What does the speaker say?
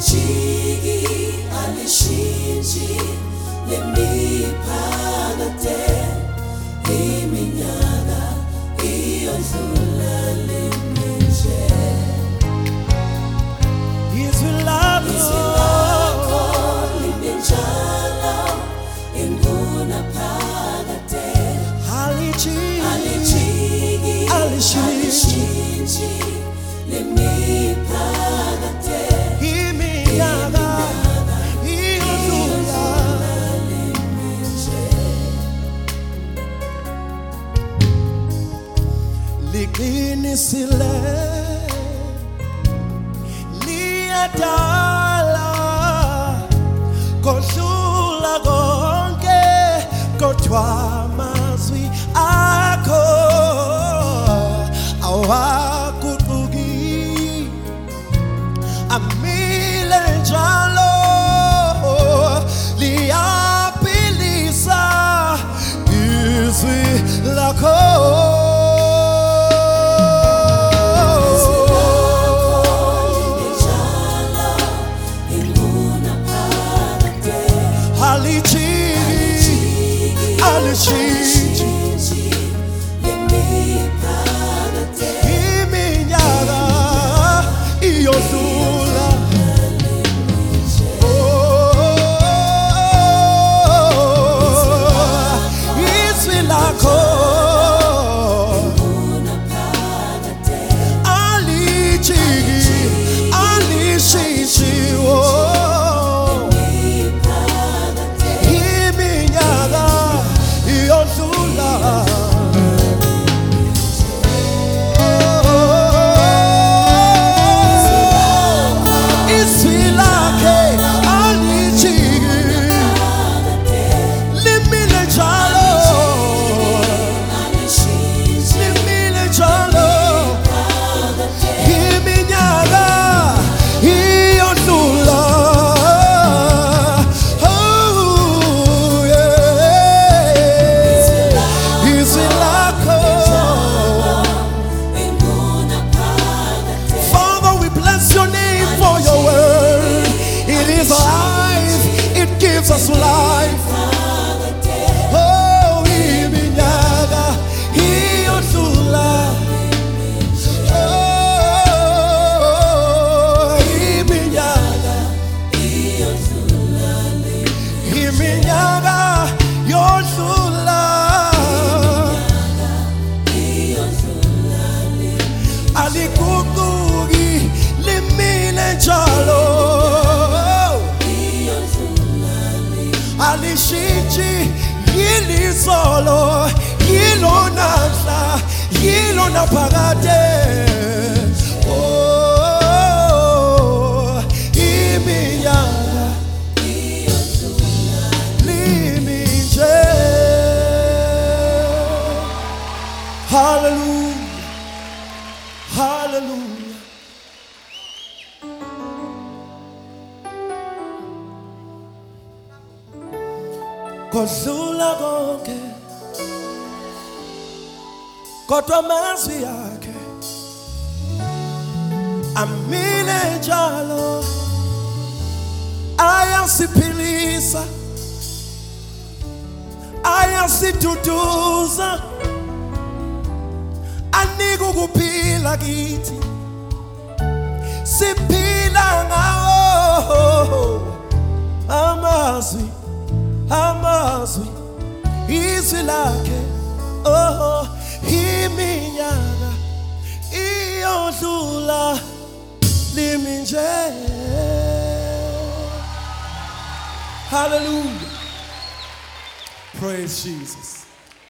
Liqinisile liyadala kodlula konke kodwa amazwi akho awaguquki amile njalo liyaphilisa izwi lakho. Us life. Oh, iminyaka iyodlula. Oh, iminyaka iyodlula. Iminyaka yodlula. Aliguquki limile njalo. Alishiji yilizolo yilo namhla yilo naphakade. Oh, iminyaka iyodlula liminje. Hallelujah, hallelujah. Kodlula konke kodwa amazwi akhe amile njalo ayasiphilisa ayasiduduza anika ukuphila kithi siphila ngawo amazwi izwi lakhe. Oh, iminyaka iyodlula liminje. Hallelujah, praise Jesus.